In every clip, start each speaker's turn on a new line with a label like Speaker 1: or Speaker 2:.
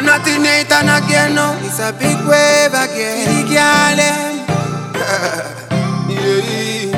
Speaker 1: I'm not in Nathan again, no. It's a big wave again. The girl them. Yeah.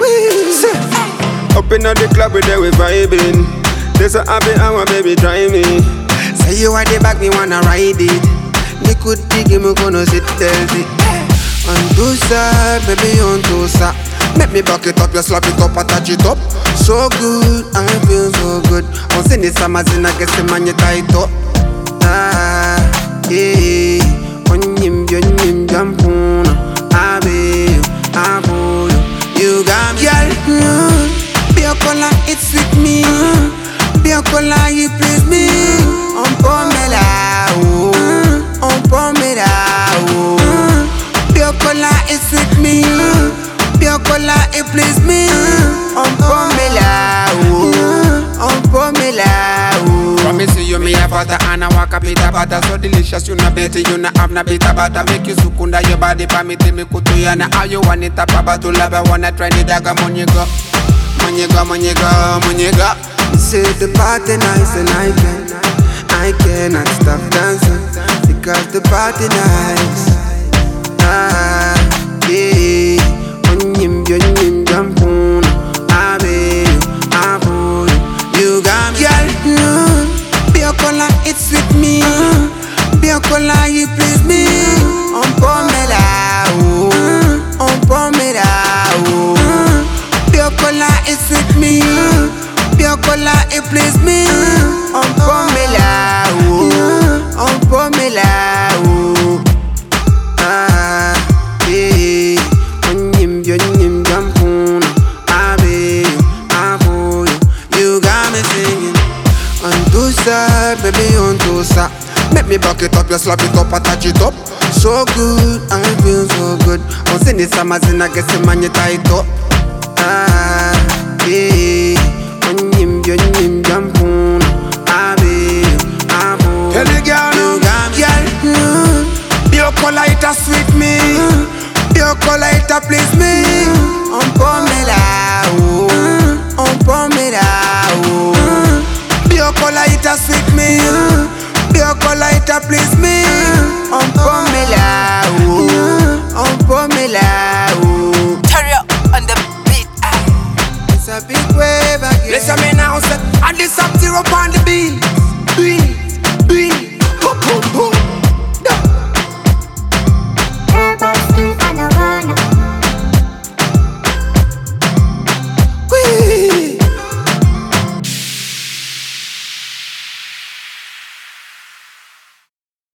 Speaker 2: Up in the club with them we vibing. There's a happy hour, baby, drive me.
Speaker 1: Say you are the back, me wanna ride it. Me could dig me gonna sit tell it. On two side, baby, on two side. Make me back it up, you slap it up, attach it up. So good, I feel so good. On send the summers in, I guess the man you tight up. Ah, yeah. On him, jampuna. I be, I pull you. You got me, girl. Be a color, it's with me. Be a color, you please me. On pomela, oh. On pomela, oh. Be a color, it's with me. Be a color, it please me. On pomela, oh. On pomela, oh.
Speaker 2: Promise you me a butter and I walk a bit of butter. So delicious, you na better, you na have na bit of butter. Make you sukunda your body, pa me te me kutu ya na. How you want it up, about to love, I wanna try the dagger, money go. Money go, money go, money go.
Speaker 1: Say the party nice and I cannot stop dancing because the party nice. Ah, yeah. On him, jampuna. I be, I pull you. You got me, girl. Be a color, it's with me. Be a color, you please me. On pomela, oh. On pomela, oh. Be a color, it's with me. Be a color, it please me. On pomela, oh. On pomela, oh. Ah, yeah. On him, jampuna. I be, I pull you. You got me singing. On two side, baby, on two side. Make me back it up, you slap it up, attach it up. So good, I feel so good. On send the summers in, I guess the man you tight up. Ah, yeah. On him, jampuna. I be, I pull.
Speaker 2: Tell the girl
Speaker 1: you got me, girl.
Speaker 2: Be a color, it a sweet me.
Speaker 1: Be a color, it a please me. On pomela, oh. On pomela, oh. Be a color, it a sweet me.